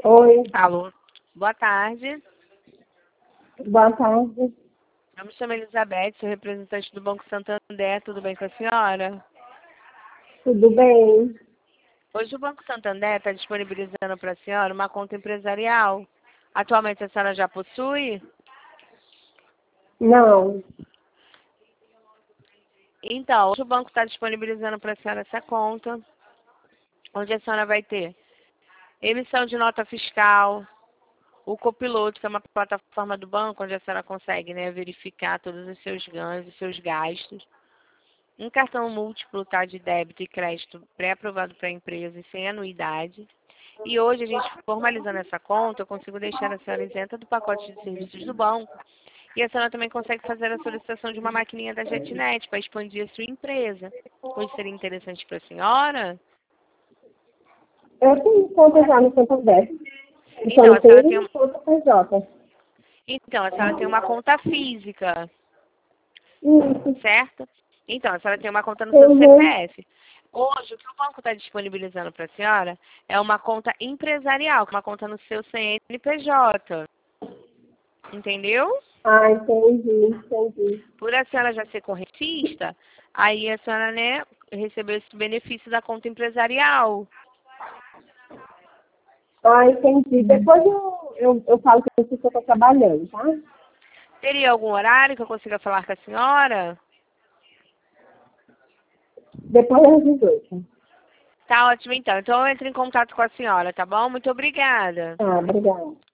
Oi, Alô, boa tarde. boa tarde. Eu me chamo Elizabeth, sou representante do Banco Santander. Tudo bem com a senhora? Tudo bem? Hoje o Banco Santander está disponibilizando para a senhora uma conta empresarial. Atualmente a senhora já possui? Não. Então, hoje o banco está disponibilizando para a senhora essa conta, onde a senhora vai ter emissão de nota fiscal, o Copiloto, que é uma plataforma do banco, onde a senhora consegue, né, verificar todos os seus ganhos e seus gastos. Um cartão múltiplo, tá, de débito e crédito pré-aprovado para a empresa e sem anuidade. E hoje, a gente formalizando essa conta, eu consigo deixar a senhora isenta do pacote de serviços do banco. E a senhora também consegue fazer a solicitação de uma maquininha da JetNet para expandir a sua empresa. Hoje seria interessante para a senhora? Eu tenho conta já no Santander. Eu só Então, não tenho conta PJ. a senhora tem uma conta física, Isso. certo? Então, a senhora tem uma conta no seu Uhum. CPF. Hoje, o que o banco está disponibilizando para a senhora é uma conta empresarial, uma conta no seu CNPJ. Entendeu? Ah, entendi. Por a senhora já ser correntista, aí a senhora, né, recebeu esse benefício da conta empresarial. Ah, entendi. Depois eu falo com você que eu estou trabalhando, tá? Teria algum horário que eu consiga falar com a senhora? Depois das 18. Tá ótimo, então. Então eu entro em contato com a senhora, tá bom? Muito obrigada. Ah, obrigada.